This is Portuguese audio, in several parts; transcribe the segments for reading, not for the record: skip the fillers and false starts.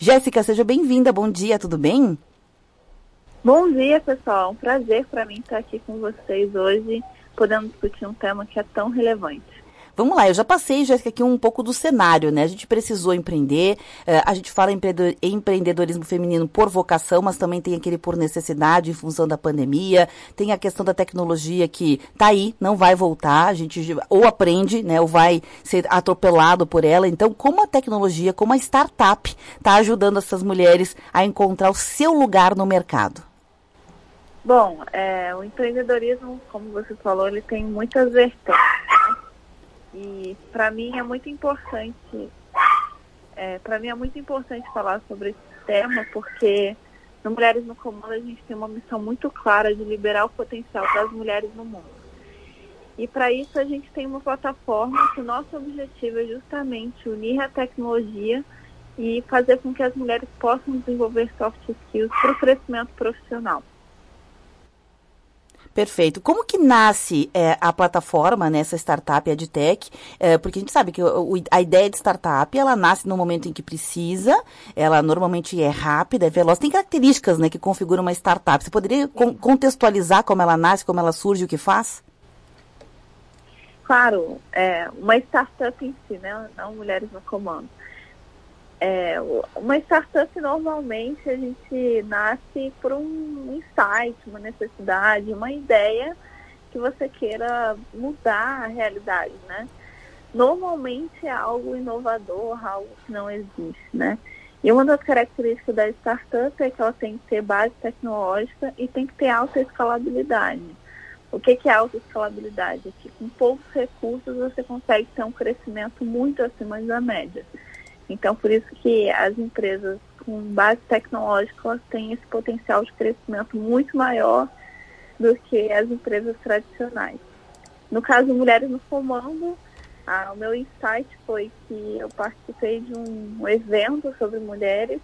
Jéssica, seja bem-vinda. Bom dia, tudo bem? Bom dia, pessoal. Um prazer para mim estar aqui com vocês hoje, podendo discutir um tema que é tão relevante. Vamos lá, eu já passei, Jéssica, aqui um pouco do cenário, né? A gente precisou empreender, a gente fala em empreendedorismo feminino por vocação, mas também tem aquele por necessidade em função da pandemia, tem a questão da tecnologia que tá aí, não vai voltar, a gente ou aprende, né, ou vai ser atropelado por ela. Então, como a tecnologia, como a startup está ajudando essas mulheres a encontrar o seu lugar no mercado? Bom, o empreendedorismo, como você falou, ele tem muitas vertentes. E para mim é muito importante, falar sobre esse tema, porque no Mulheres no Comando a gente tem uma missão muito clara de liberar o potencial das mulheres no mundo. E para isso a gente tem uma plataforma que o nosso objetivo é justamente unir a tecnologia e fazer com que as mulheres possam desenvolver soft skills para o crescimento profissional. Perfeito. Como que nasce a plataforma, né, essa startup EdTech? Porque a gente sabe que a ideia de startup, ela nasce no momento em que precisa, ela normalmente é rápida, é veloz, tem características, né, que configuram uma startup. Você poderia contextualizar como ela nasce, como ela surge, o que faz? Claro, uma startup em si, né, não Mulheres no Comando. Uma startup, normalmente, a gente nasce por um insight, uma necessidade, uma ideia que você queira mudar a realidade, né? Normalmente é algo inovador, algo que não existe, né? E uma das características da startup é que ela tem que ter base tecnológica e tem que ter alta escalabilidade. O que é alta escalabilidade? É que com poucos recursos você consegue ter um crescimento muito acima da média. Então, por isso que as empresas com base tecnológica elas têm esse potencial de crescimento muito maior do que as empresas tradicionais. No caso Mulheres no Comando, o meu insight foi que eu participei de um evento sobre mulheres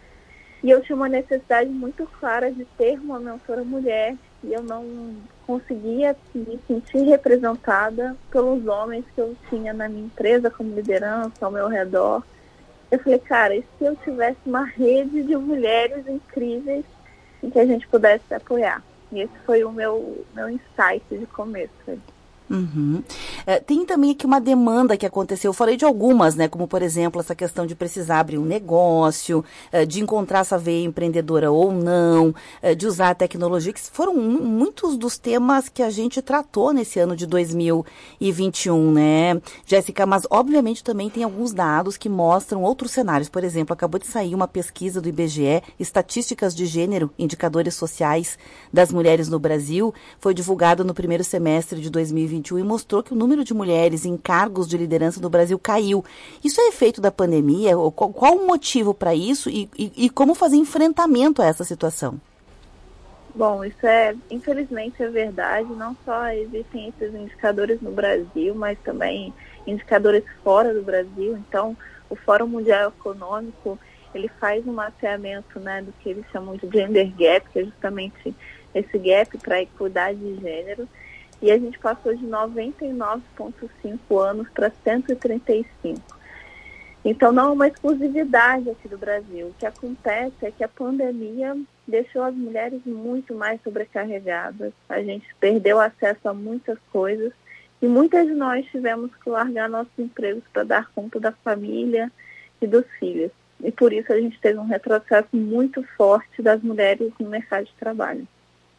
e eu tinha uma necessidade muito clara de ter uma mentora mulher e eu não conseguia me sentir representada pelos homens que eu tinha na minha empresa como liderança, ao meu redor. Eu falei, cara, e se eu tivesse uma rede de mulheres incríveis em que a gente pudesse apoiar? E esse foi o meu insight de começo. Uhum. Tem também aqui uma demanda que aconteceu, eu falei de algumas, né, como por exemplo essa questão de precisar abrir um negócio, de encontrar essa veia empreendedora ou não, de usar a tecnologia, que foram muitos dos temas que a gente tratou nesse ano de 2021, né, Jéssica, mas obviamente também tem alguns dados que mostram outros cenários. Por exemplo, acabou de sair uma pesquisa do IBGE, Estatísticas de Gênero, Indicadores Sociais das Mulheres no Brasil, foi divulgado no primeiro semestre de 2021 e mostrou que o número de mulheres em cargos de liderança no Brasil caiu. Isso é efeito da pandemia? Qual o motivo para isso e como fazer enfrentamento a essa situação? Bom, isso infelizmente é verdade. Não só existem esses indicadores no Brasil, mas também indicadores fora do Brasil. Então, o Fórum Mundial Econômico, ele faz um mapeamento, né, do que eles chamam de gender gap, que é justamente esse gap para a equidade de gênero. E a gente passou de 99,5 anos para 135. Então, não é uma exclusividade aqui do Brasil. O que acontece é que a pandemia deixou as mulheres muito mais sobrecarregadas. A gente perdeu acesso a muitas coisas e muitas de nós tivemos que largar nossos empregos para dar conta da família e dos filhos. E por isso a gente teve um retrocesso muito forte das mulheres no mercado de trabalho.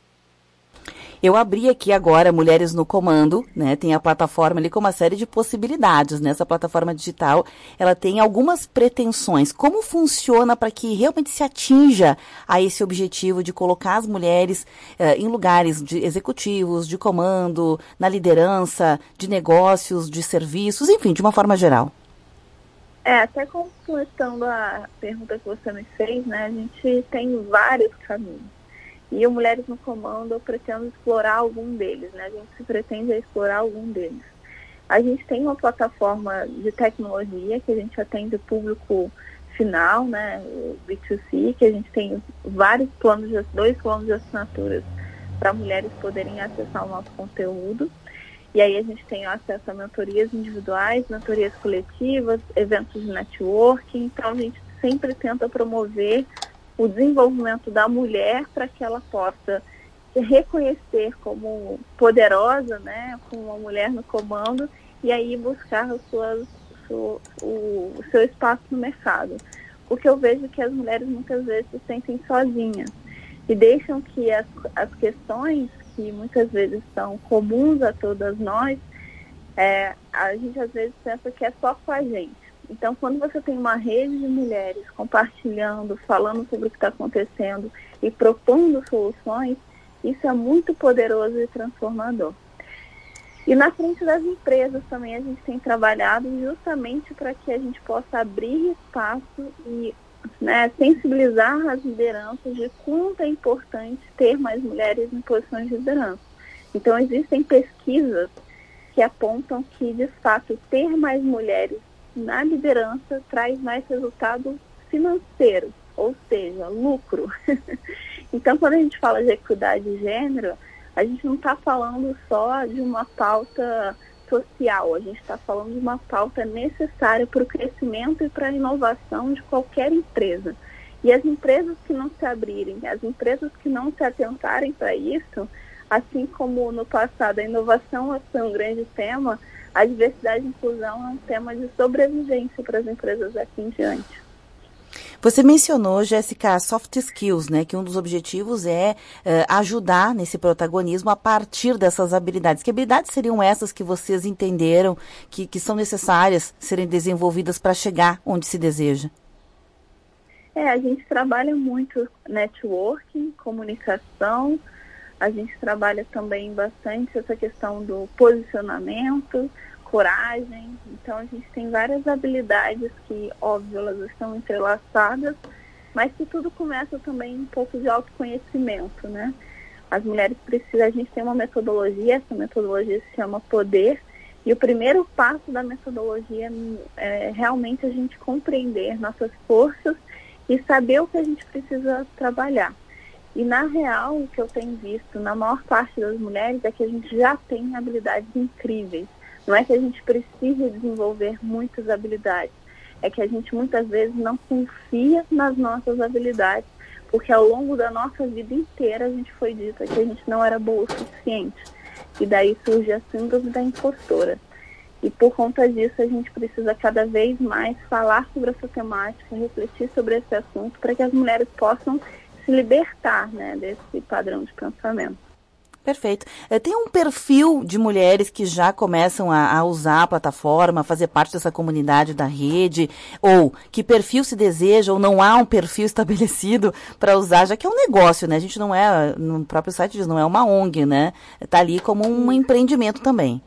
Eu abri aqui agora Mulheres no Comando, né? Tem a plataforma ali com uma série de possibilidades, né? Essa plataforma digital, ela tem algumas pretensões. Como funciona para que realmente se atinja a esse objetivo de colocar as mulheres em lugares de executivos, de comando, na liderança, de negócios, de serviços, enfim, de uma forma geral? Até completando a pergunta que você me fez, né? A gente tem vários caminhos. E o Mulheres no Comando, eu pretendo explorar algum deles, né? A gente se pretende explorar algum deles. A gente tem uma plataforma de tecnologia que a gente atende o público final, né? O B2C, que a gente tem dois planos de assinaturas para mulheres poderem acessar o nosso conteúdo. E aí a gente tem acesso a mentorias individuais, mentorias coletivas, eventos de networking. Então a gente sempre tenta promover o desenvolvimento da mulher para que ela possa se reconhecer como poderosa, né, como uma mulher no comando, e aí buscar o seu espaço no mercado. Porque eu vejo que as mulheres muitas vezes se sentem sozinhas e deixam que as questões que muitas vezes são comuns a todas nós, a gente às vezes pensa que é só com a gente. Então, quando você tem uma rede de mulheres compartilhando, falando sobre o que está acontecendo e propondo soluções, isso é muito poderoso e transformador. E na frente das empresas também a gente tem trabalhado justamente para que a gente possa abrir espaço e, né, sensibilizar as lideranças de quanto é importante ter mais mulheres em posições de liderança. Então, existem pesquisas que apontam que, de fato, ter mais mulheres na liderança traz mais resultados financeiros, ou seja, lucro. Então, quando a gente fala de equidade de gênero, a gente não está falando só de uma pauta social, a gente está falando de uma pauta necessária para o crescimento e para a inovação de qualquer empresa. E as empresas que não se abrirem, as empresas que não se atentarem para isso, assim como no passado a inovação foi um grande tema, a diversidade e inclusão é um tema de sobrevivência para as empresas daqui em diante. Você mencionou, Jéssica, soft skills, né? Que um dos objetivos é ajudar nesse protagonismo a partir dessas habilidades. Que habilidades seriam essas que vocês entenderam que são necessárias serem desenvolvidas para chegar onde se deseja? A gente trabalha muito networking, comunicação, a gente trabalha também bastante essa questão do posicionamento, coragem. Então, a gente tem várias habilidades que, óbvio, elas estão entrelaçadas, mas que tudo começa também um pouco de autoconhecimento, né? As mulheres precisam, a gente tem uma metodologia, essa metodologia se chama Poder, e o primeiro passo da metodologia é realmente a gente compreender nossas forças e saber o que a gente precisa trabalhar. E, na real, o que eu tenho visto na maior parte das mulheres é que a gente já tem habilidades incríveis. Não é que a gente precise desenvolver muitas habilidades, é que a gente muitas vezes não confia nas nossas habilidades, porque ao longo da nossa vida inteira a gente foi dita que a gente não era boa o suficiente. E daí surge a síndrome da impostora. E por conta disso a gente precisa cada vez mais falar sobre essa temática, refletir sobre esse assunto, para que as mulheres possam se libertar, né, desse padrão de pensamento. Perfeito. Tem um perfil de mulheres que já começam a usar a plataforma, a fazer parte dessa comunidade da rede, ou que perfil se deseja, ou não há um perfil estabelecido para usar, já que é um negócio, né? A gente não é, no próprio site diz, não é uma ONG, né? Está ali como um empreendimento também.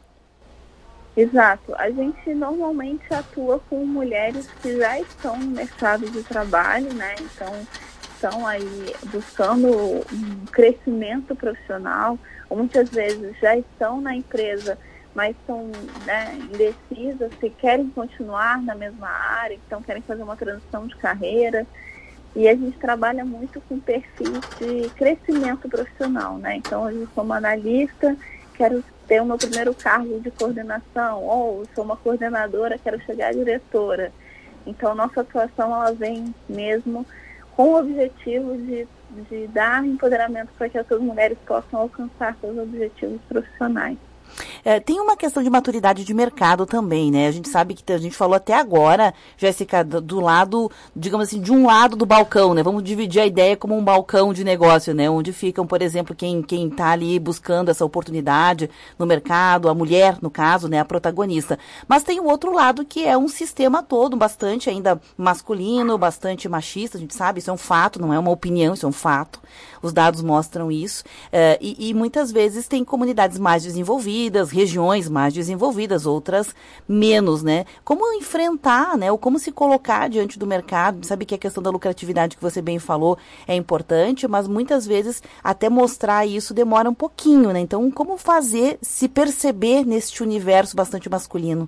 Exato. A gente normalmente atua com mulheres que já estão no mercado de trabalho, né? Então, estão aí buscando um crescimento profissional, ou muitas vezes já estão na empresa, mas estão, né, indecisas se querem continuar na mesma área, então querem fazer uma transição de carreira. E a gente trabalha muito com perfis de crescimento profissional, né? Então, eu sou uma analista, quero ter o meu primeiro cargo de coordenação, ou sou uma coordenadora, quero chegar a diretora. Então, nossa atuação, ela vem mesmo com o objetivo de dar empoderamento para que essas mulheres possam alcançar seus objetivos profissionais. Tem uma questão de maturidade de mercado também, né? A gente sabe que a gente falou até agora, Jéssica, do lado, digamos assim, de um lado do balcão, né? Vamos dividir a ideia como um balcão de negócio, né? Onde ficam, por exemplo, quem está ali buscando essa oportunidade no mercado, a mulher, no caso, né? A protagonista. Mas tem o outro lado que é um sistema todo bastante ainda masculino, bastante machista, a gente sabe, isso é um fato, não é uma opinião, isso é um fato. Os dados mostram isso. E muitas vezes tem comunidades mais desenvolvidas, regiões mais desenvolvidas, outras menos, né? Como enfrentar, né? Ou como se colocar diante do mercado? Sabe que a questão da lucratividade que você bem falou é importante, mas muitas vezes até mostrar isso demora um pouquinho, né? Então, como fazer se perceber neste universo bastante masculino?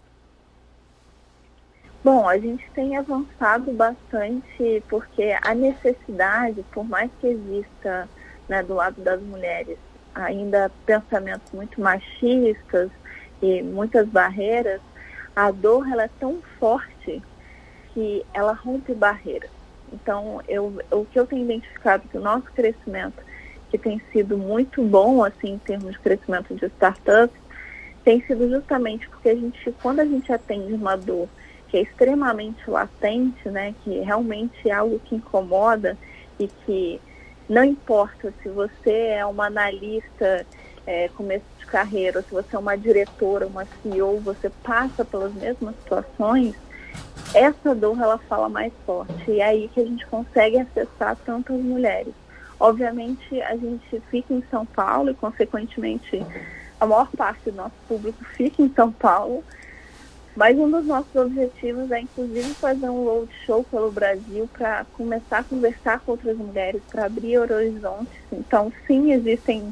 Bom, a gente tem avançado bastante porque a necessidade, por mais que exista, né, do lado das mulheres ainda pensamentos muito machistas e muitas barreiras, a dor ela é tão forte que ela rompe barreiras. Então, o que eu tenho identificado que o nosso crescimento, que tem sido muito bom, assim, em termos de crescimento de startups, tem sido justamente porque quando a gente atende uma dor que é extremamente latente, né, que realmente é algo que incomoda e que não importa se você é uma analista começo de carreira, ou se você é uma diretora, uma CEO, você passa pelas mesmas situações, essa dor ela fala mais forte. E é aí que a gente consegue acessar tantas mulheres. Obviamente, a gente fica em São Paulo e, consequentemente, a maior parte do nosso público fica em São Paulo, mas um dos nossos objetivos é, inclusive, fazer um roadshow pelo Brasil para começar a conversar com outras mulheres, para abrir horizontes. Então, sim, existem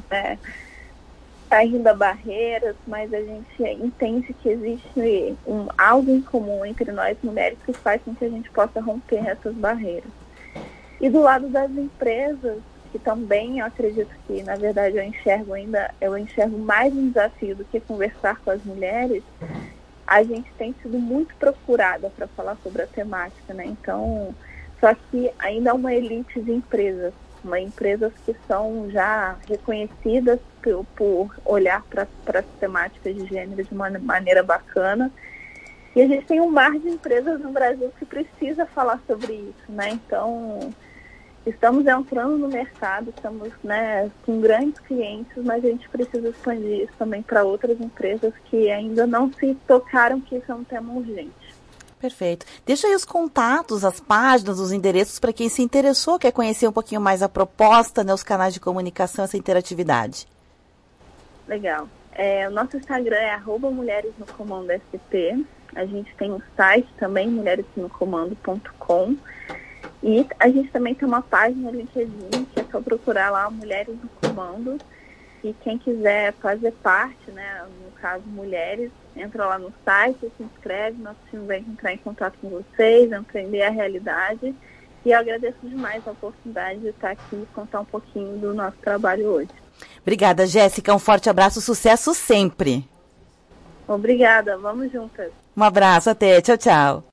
ainda barreiras, mas a gente entende que existe algo em comum entre nós mulheres que faz com que a gente possa romper essas barreiras. E do lado das empresas, que também eu acredito que, na verdade, eu enxergo mais um desafio do que conversar com as mulheres, a gente tem sido muito procurada para falar sobre a temática, né? Então, só que ainda há uma elite de empresas que são já reconhecidas por olhar para as temáticas de gênero de uma maneira bacana. E a gente tem um mar de empresas no Brasil que precisa falar sobre isso, né? Então, estamos entrando no mercado, estamos, né, com grandes clientes, mas a gente precisa expandir isso também para outras empresas que ainda não se tocaram que isso é um tema urgente. Perfeito. Deixa aí os contatos, as páginas, os endereços para quem se interessou, quer conhecer um pouquinho mais a proposta, né, os canais de comunicação, essa interatividade. Legal. O nosso Instagram é @mulheresnocomando_sp. A gente tem um site também, mulheresnocomando.com. E a gente também tem uma página no LinkedIn, que é só procurar lá Mulheres no Comando. E quem quiser fazer parte, né, no caso mulheres, entra lá no site, se inscreve, nosso time vai entrar em contato com vocês, aprender a realidade. E eu agradeço demais a oportunidade de estar aqui e contar um pouquinho do nosso trabalho hoje. Obrigada, Jéssica. Um forte abraço, sucesso sempre. Obrigada, vamos juntas. Um abraço, até. Tchau, tchau.